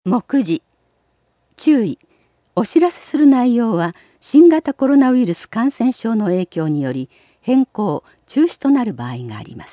目次注意。お知らせする内容は新型コロナウイルス感染症の影響により変更・中止となる場合があります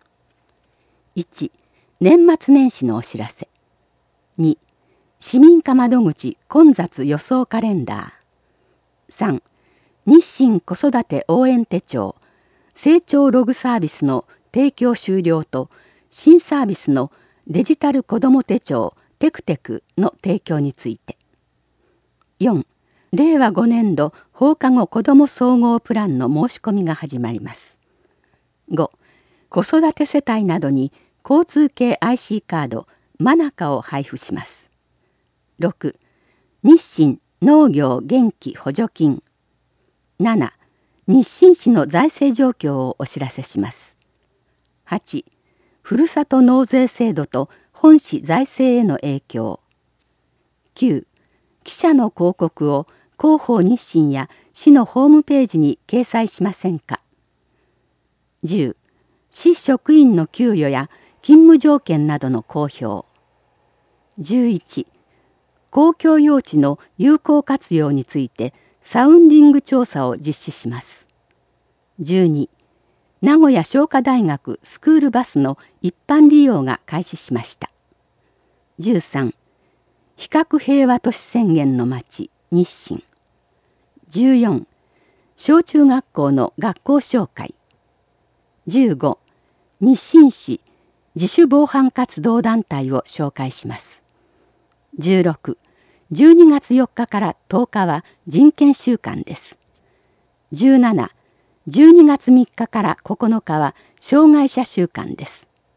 。1. 年末年始のお知らせ。2. 市民課窓口混雑予想カレンダー。3. 日清子育て応援手帳成長ログサービスの提供終了と新サービスのデジタル子ども手帳テクテクの提供について。4. 令和5年度放課後子ども総合プランの申し込みが始まります。5. 子育て世帯などに交通系 IC カードマナカを配布します。6. 日清農業元気補助金。7. 日清市の財政状況をお知らせします。8. ふるさと納税制度と本市財政への影響。9. 記者の広告を広報日清や市のホームページに掲載しませんか。10. 市職員の給与や勤務条件などの公表。11. 公共用地の有効活用についてサウンディング調査を実施します。12. 名古屋商科大学スクールバスの一般利用が開始しました。13. 比較平和都市宣言の町日清。14. 小中学校の学校紹介。15. 日清市自主防犯活動団体を紹介します。16. 12月4日から10日は人権週間です。17. 12月3日から9日は障害者週間です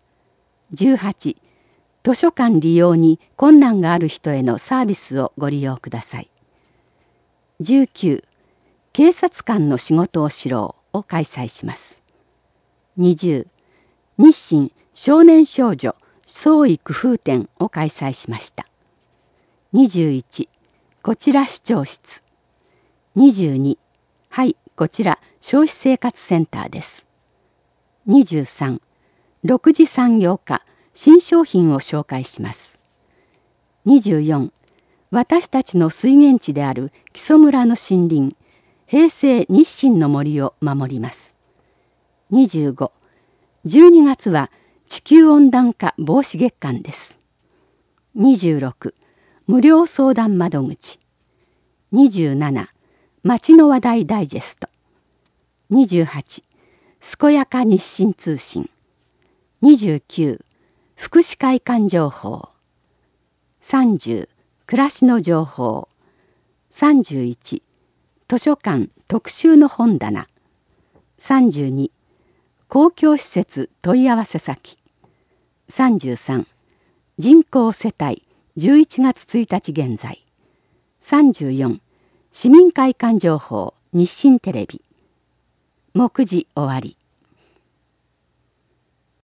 。18. 図書館利用に困難がある人へのサービスをご利用ください。19. 警察官の仕事を知ろうを開催します。20. 日清少年少女創意工夫展を開催しました。21. こちら市長室。22. はい、こちら消費生活センターです。23. 6次産業化新商品を紹介します。24. 私たちの水源地である木曽村の森林平成日清の森を守ります。25. 12月は地球温暖化防止月間です。26. 無料相談窓口。27. 町の話題ダイジェスト。28. 健やか日清通信。29. 福祉会館情報。30. 暮らしの情報。31. 図書館特集の本棚。32. 公共施設問い合わせ先。33. 人口世帯11月1日現在。34. 市民会館情報日清テレビ。目次終わり。